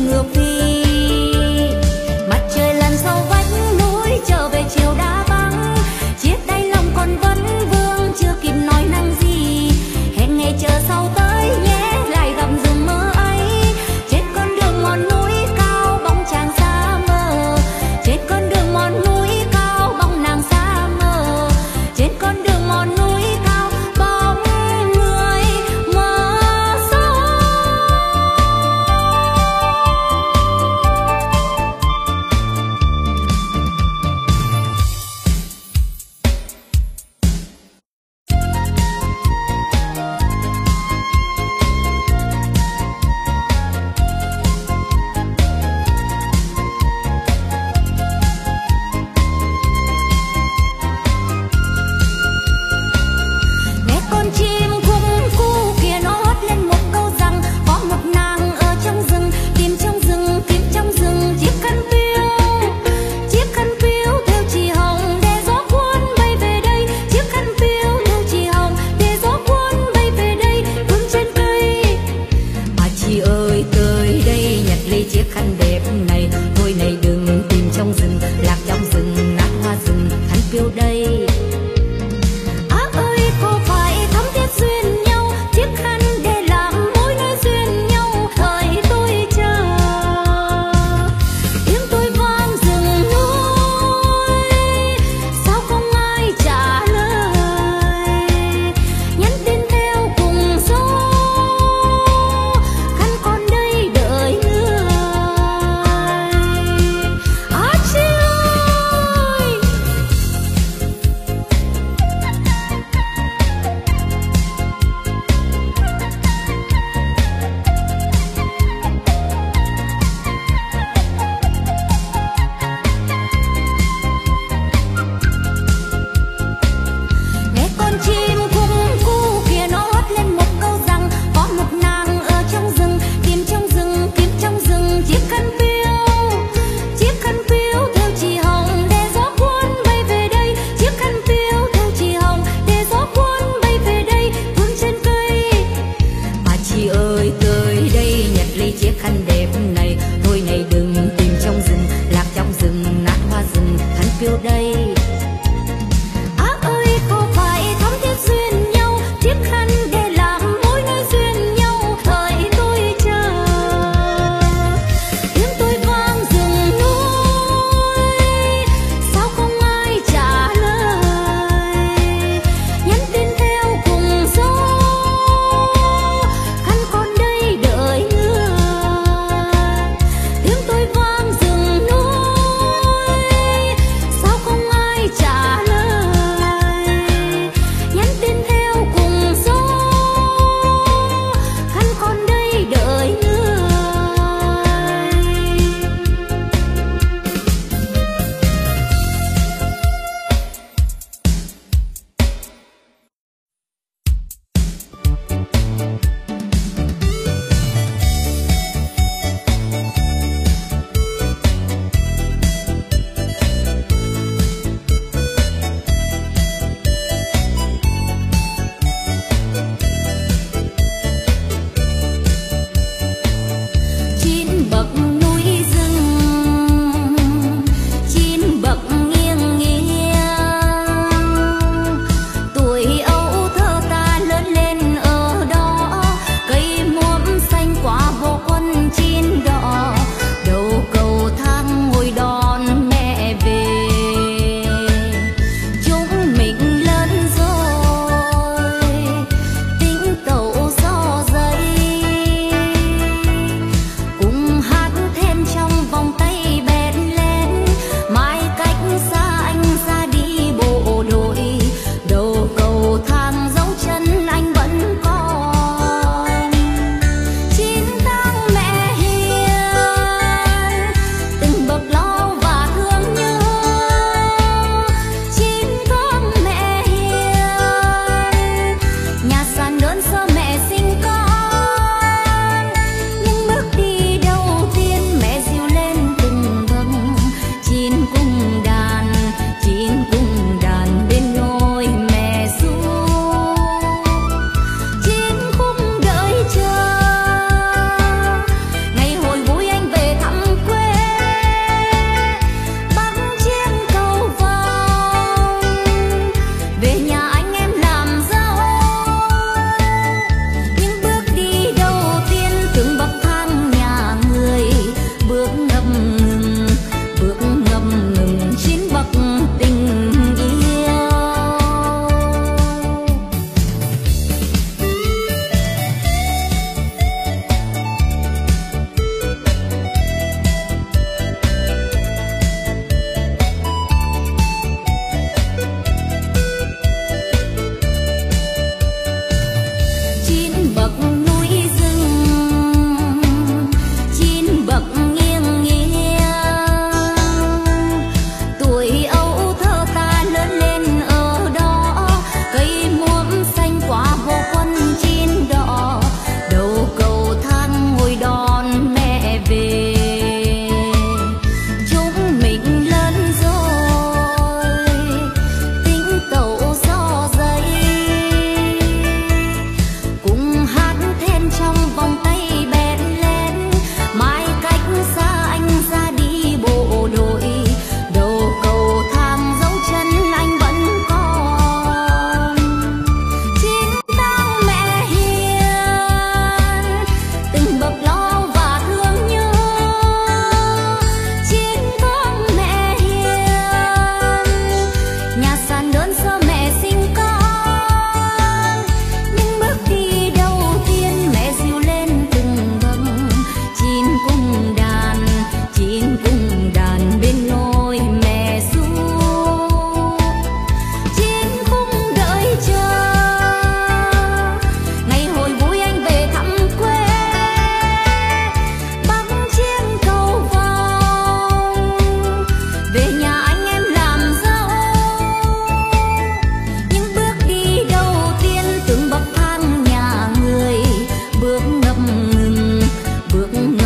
ngược vì mặt trời lần sau vách núi trở về chiều đã vắng, chiếc đáy lòng còn vẫn vương chưa kịp nói năng gì. Hẹn ngày chờ sau tới nhé, lại gặp rừng mơ ấy trên con đường ngọn núi cao bóng chàng xa mờ, trên con đường ngọn núi cao bóng nàng xa mờ, trên con đường ngọn núi cao bóng người mơ gió.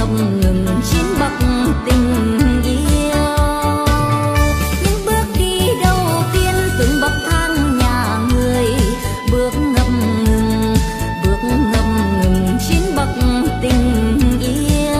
ngập ngừng chín bậc tình yêu. Những bước đi đầu tiên từng bậc thang nhà người, bước ngập ngừng chín bậc tình yêu.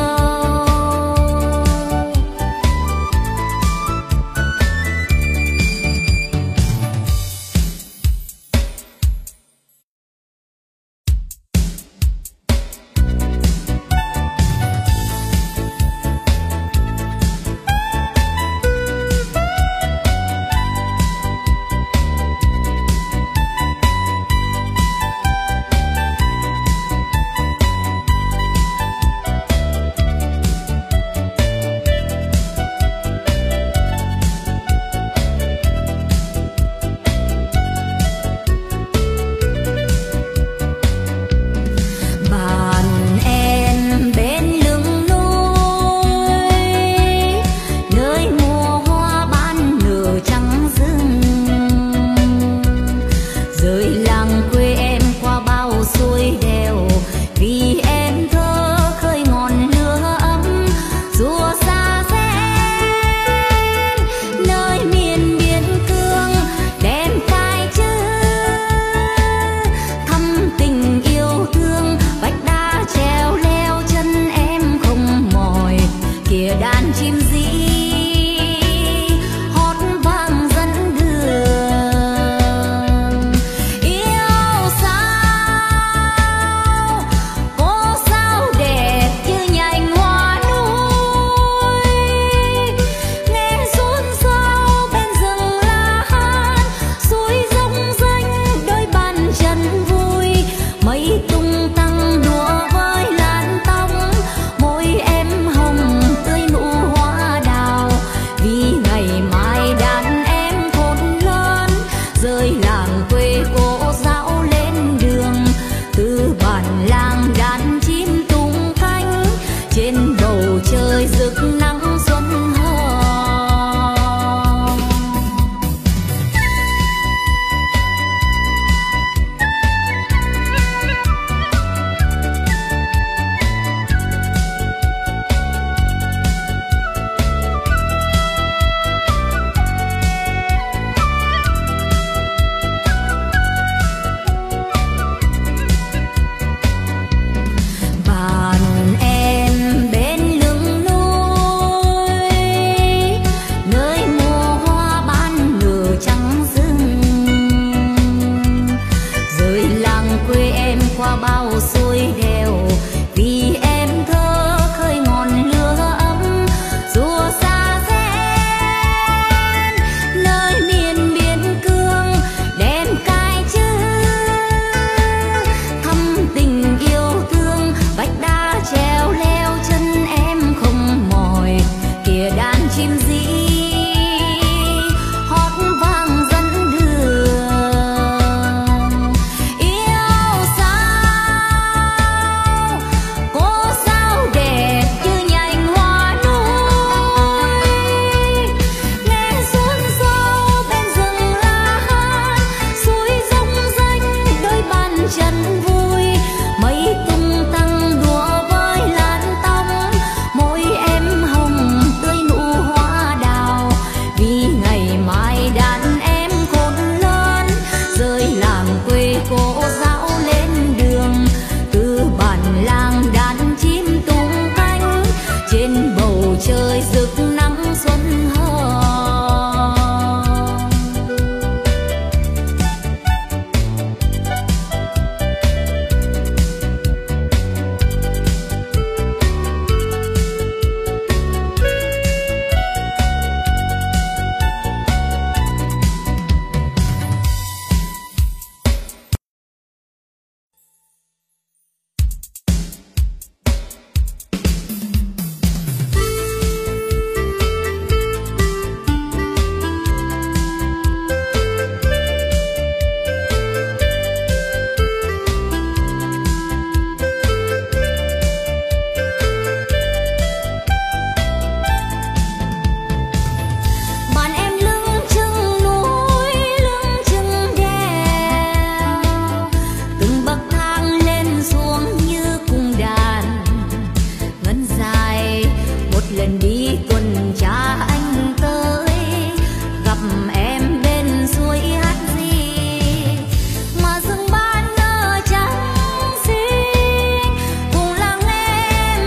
lần đi tuần tra anh tới, gặp em bên suối hát gì mà rừng ban nở trắng xinh, cùng lắng nghe em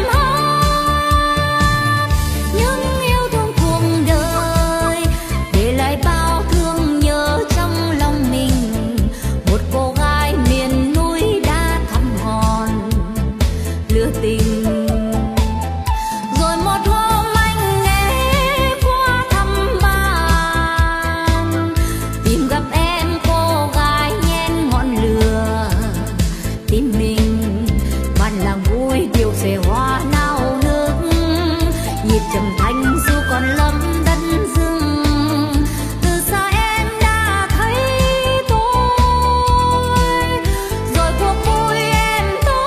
hát những yêu thương cuộc đời, để lại bao thương nhớ trong lòng mình. Một cô gái miền núi đã thăm hòn lửa tình. Rồi một hôm anh ghé qua thăm bạn, tìm gặp em cô gái nhen ngọn lửa tim mình. Bạn làng vui điều xe hoa nao nước, nhịp trầm thanh dù còn lắm đất rừng. Từ xa em đã thấy tôi, rồi cuộc vui em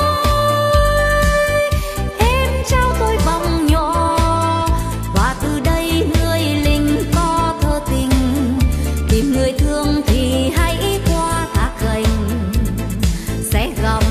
tới. Em trao tôi vòng nhỏ, và từ đây người lính có thơ tình. Tìm người thương thì hãy qua thác gành sẽ gặp.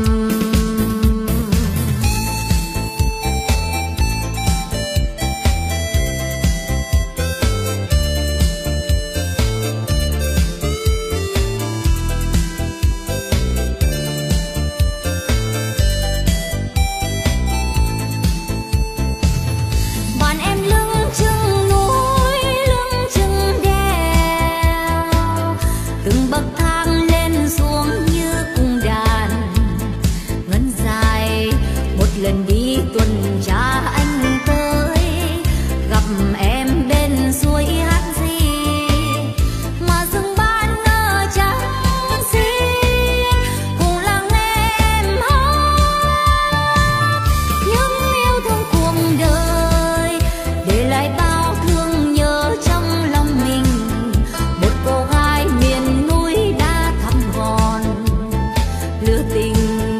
Bạn em lưng chừng núi, lưng chừng đèo, từng bậc thang lên xuống như cung đàn ngân dài. Một lần đi tuần tra anh tới, gặp em bên suối hát gì mà rừng ban nở trắng xinh, cùng lắng nghe em hát những yêu thương cuộc đời, để lại bao thương nhớ trong lòng mình. Một cô gái miền núi đã thăm hòn lửa tình.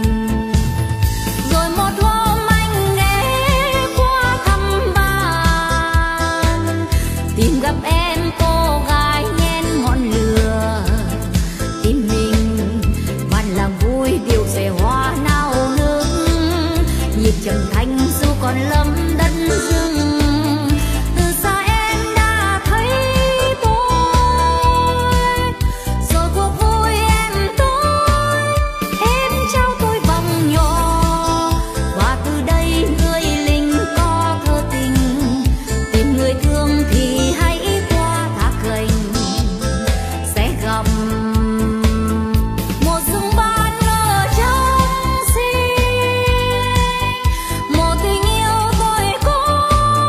Rồi một hôm anh ghé qua thăm bạn, tìm gặp em cô gái nhen ngọn lửa tim mình. Bạn làng vui điều xe hoa nao nước, nhịp trầm thanh dù còn lắm đất rừng. Từ xa em đã thấy tôi, rồi cuộc vui em tới. Em trao tôi vòng nhỏ, và từ đây người lính có thơ tình. Tìm người thương thì hãy qua thác gành sẽ gặp. Một rừng ban nở trắng xinh, một tình yêu tôi có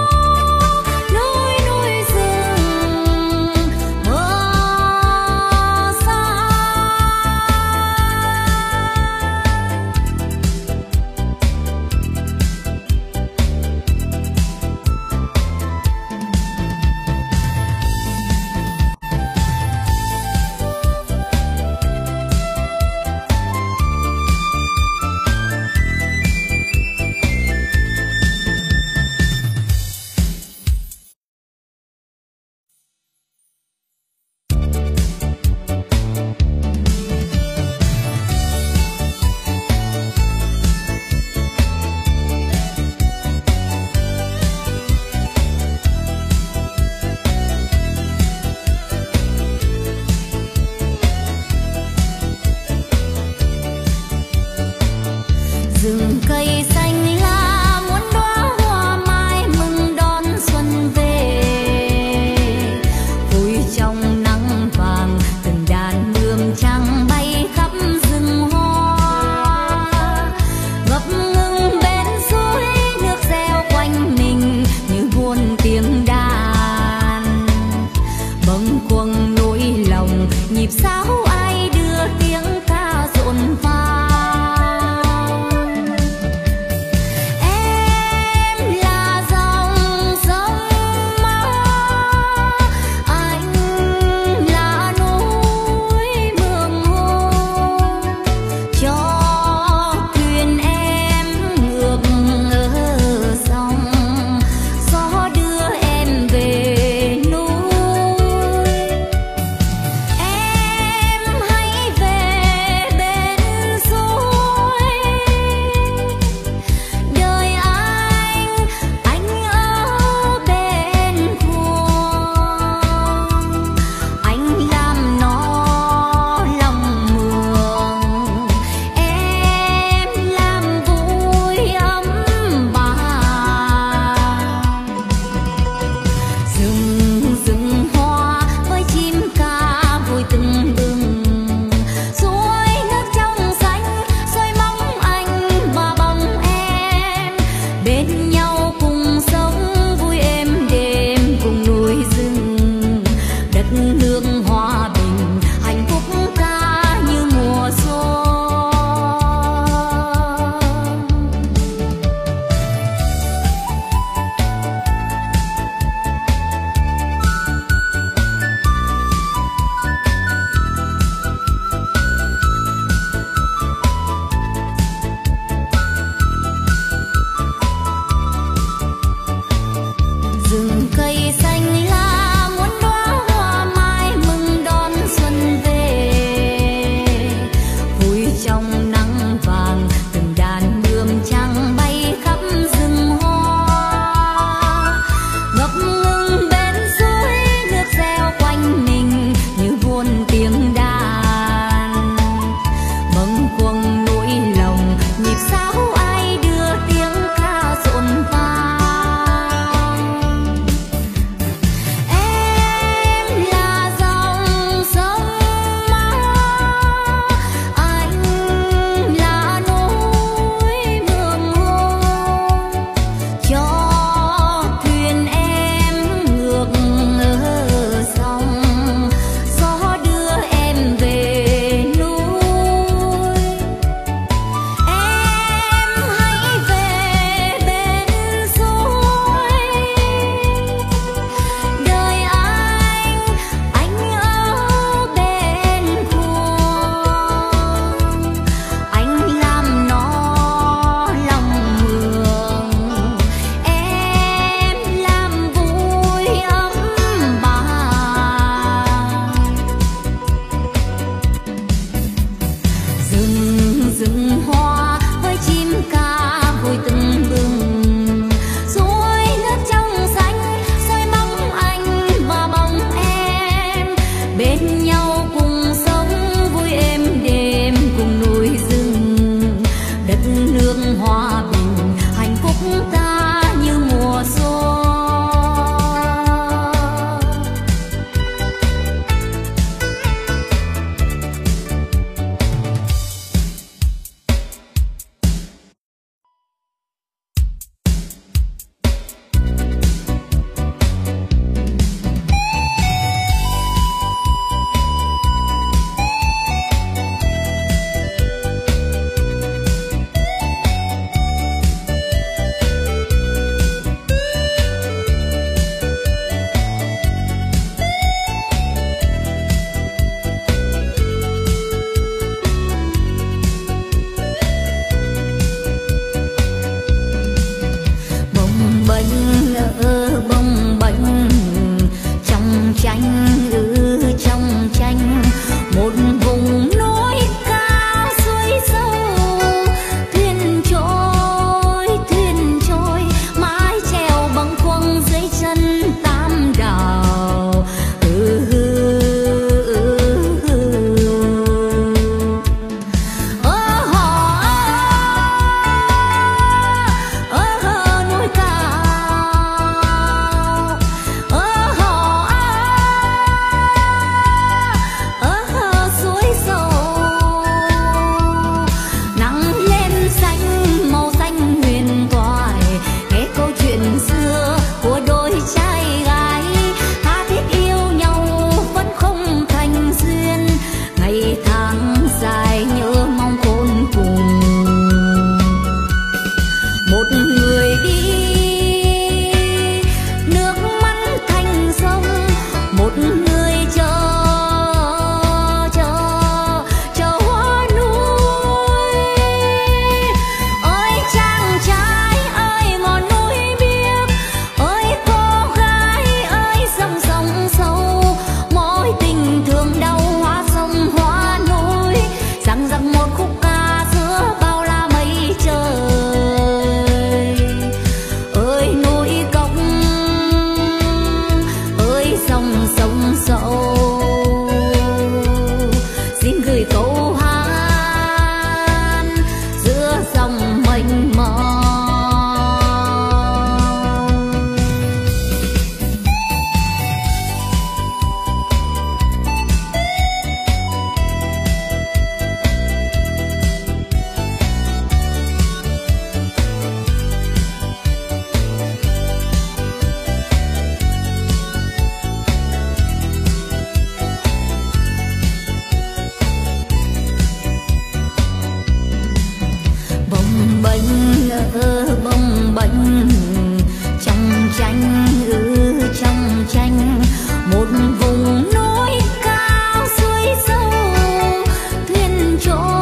tranh trong tranh một vùng núi cao suối sâu, thuyền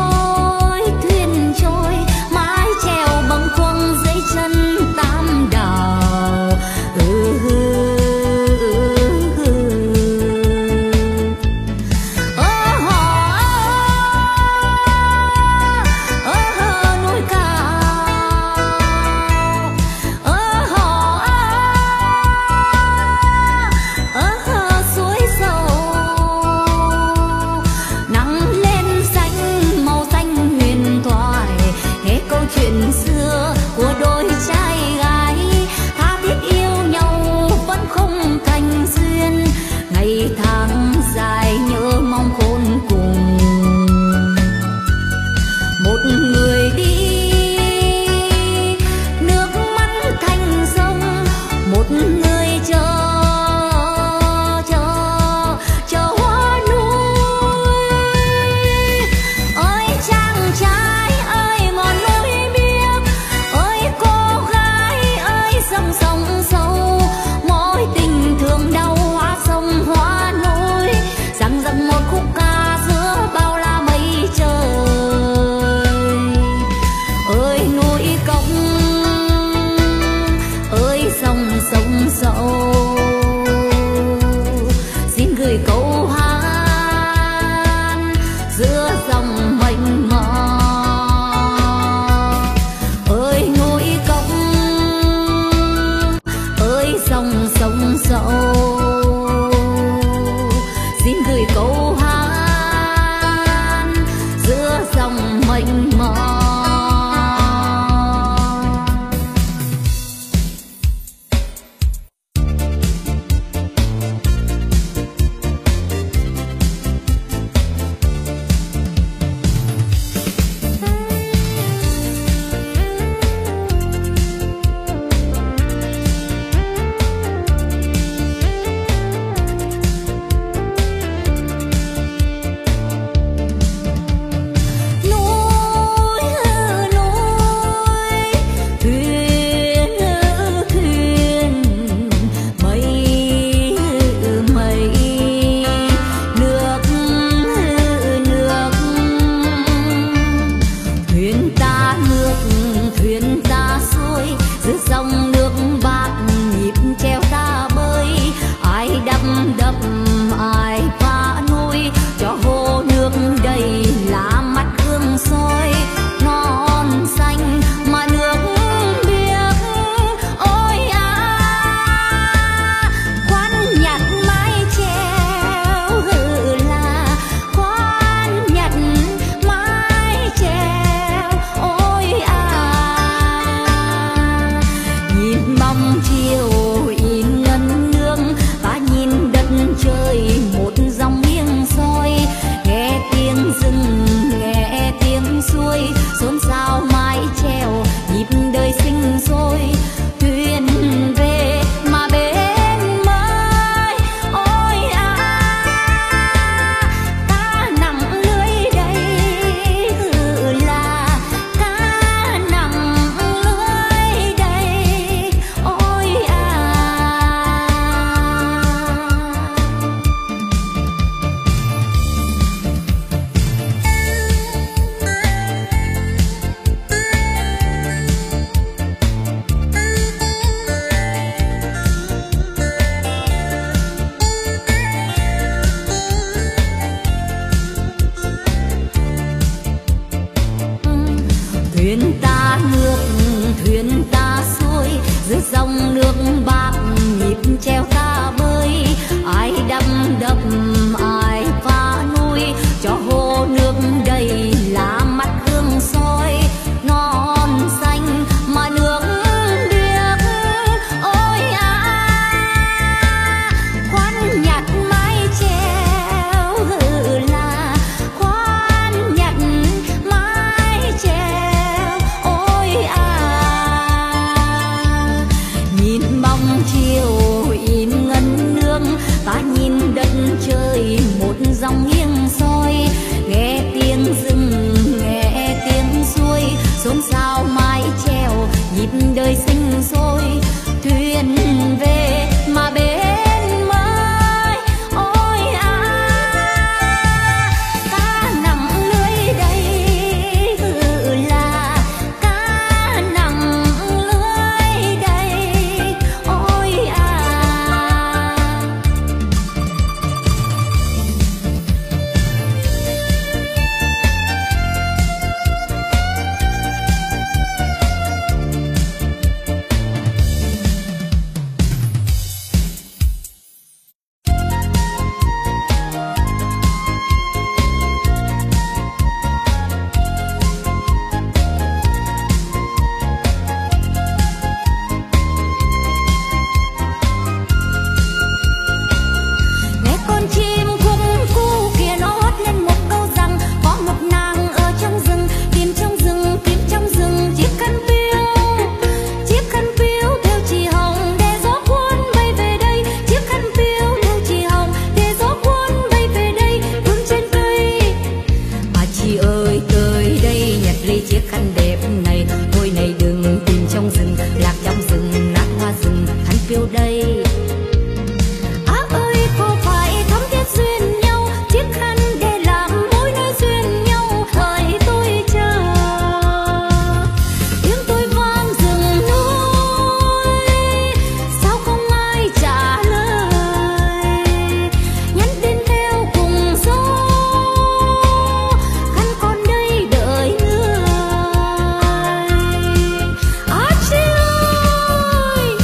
trôi mái chèo bằng quăng dưới chân tam đảo. Núi cao suối sâu, nắng lên xanh màu xanh huyền thoại, kể câu chuyện xưa của đôi trai gái tha thiết yêu nhau vẫn không thành duyên, ngày tháng dài nhớ mong khôn cùng. Một người đi nước mắt thành sông, một người chờ hoa núi. Ơi chàng trai ơi ngọn núi biếc, ơi cô gái ơi sông sông sâu, mối tình thương đau hoa sông hoa núi, rằng rằng một khúc ca giữa bao la mây trời. Ơi núi cốc, ơi sông sông sâu, xin gửi câu hát giữa dòng mênh mông. Ơi núi cốc, ơi sông sông sâu, xin gửi câu hát giữa dòng mênh mông. Thuyền ta xuôi giữa dòng nước bạc, nhịp treo ta bơi, ai đắm đập ai phá nuôi, cho hồ nước đầy lá mắt hương soi non xanh mà nước biếc. Ôi khoan nhặt mái chèo là khoan nhặt mái chèo. Ôi nhìn bóng chiều in ngân nương, ta nhìn đất trời một dòng nghiêng soi, nghe tiếng rừng nghe tiếng suối, xôn xao mái chèo nhịp đời sinh sôi. Thuyền về mà bên mới, ôi cá nặng lưới đây, là cá nặng lưới đây. Ôi thuyền ta ngược thuyền ta xuôi giữa dòng nước bạc, nhịp treo ta bơi, ai đắm đập ai phá nuôi, cho hồ nước đầy lá mắt hương soi non xanh mà nước biếc. Ôi khoan nhặt mái chèo là khoan nhặt mái chèo. Ôi nhìn bóng chiều in phiêu đây. Ác ơi có phải thắm thiết duyên nhau, chiếc khăn để làm mối nơi duyên nhau, thời tôi chờ tiếng tôi vang rừng núi, sao không ai trả lời, nhắn tin theo cùng gió, khăn còn đây đợi người. Chị ơi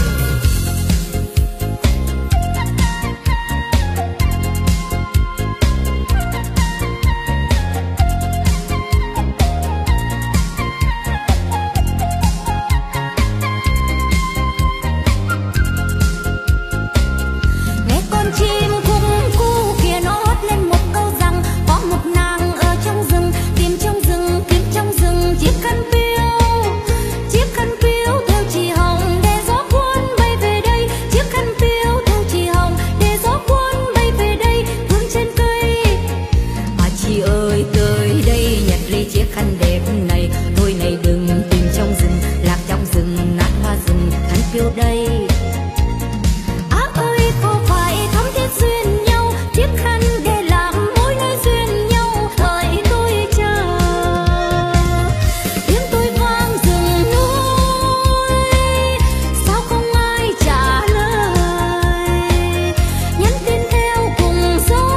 nghe con chim cung cu kia nó hót lên một câu rằng có một nàng ở trong rừng, tìm trong rừng, kiếm trong rừng chiếc khăn piêu theo chị hồng để gió cuốn bay về đây, chiếc khăn piêu theo chị hồng để gió cuốn bay về đây, vương trên cây. Chị ơi tới đây nhặt lấy chiếc khăn đẹp này, thôi này đừng tìm trong rừng, lạc trong rừng nát hoa rừng, khăn piêu đây. Ác ơi có phải thắm thiết duyên nhau, chiếc khăn để làm mối nơi duyên nhau, thời tôi chờ tiếng tôi vang rừng núi, sao không ai trả lời, nhắn tin theo cùng gió,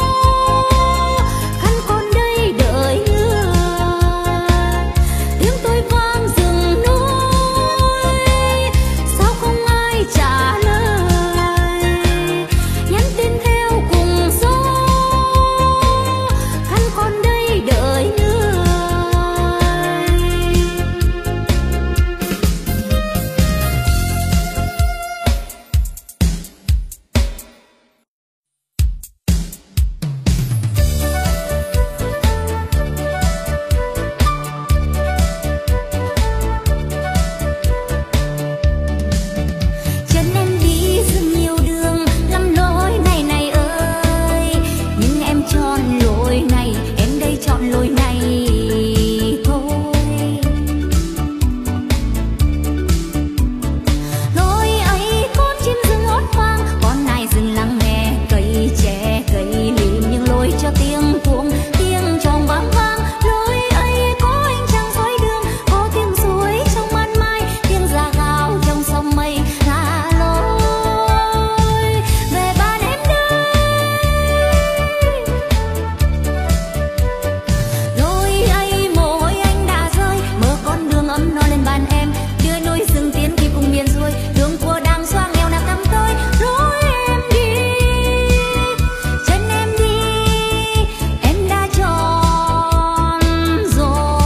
khăn còn đây đợi người. Tiếng tôi vang rừng núi, sao không ai trả lời, nhắn tin theo cùng gió, khăn còn đây đợi người. Chân em đi rất nhiều đường lắm lối này này ơi, nhưng em chọn lối này, em đây chọn lối này thôi. Lối ấy có chim rừng hót vang, con nai rừng lắng nghe cây tre cây lim, nhưng lối cho tiếng cuồng tiếng tròn vang vang. Lối ấy có ánh trăng soi đường, có tiếng suối trong ban mai, tiếng già gào trong sông mây, là lối về ban em đây. Lối ấy mồ hôi anh đã rơi, mở con đường ấm no lên bàn em, đưa núi rừng tiến thì cùng miền xuôi, đường của đang xoa nghèo nạc tăm tối. Lối em đi, chân em đi, em đã chọn rồi.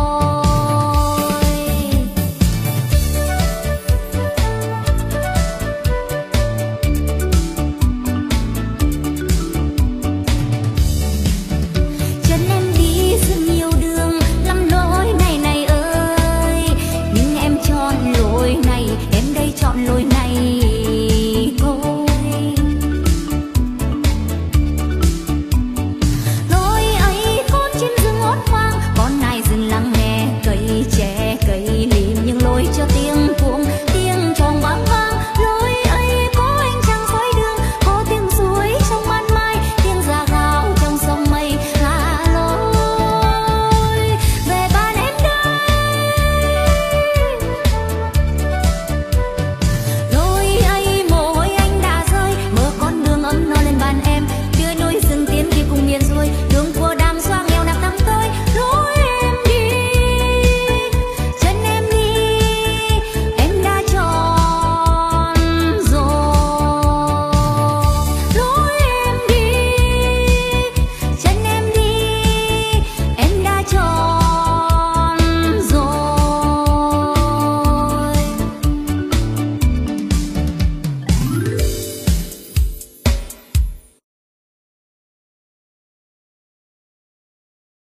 Chân em đi rất nhiều đường lắm lối này này ơi, nhưng em chọn lối này, em đây chọn lối này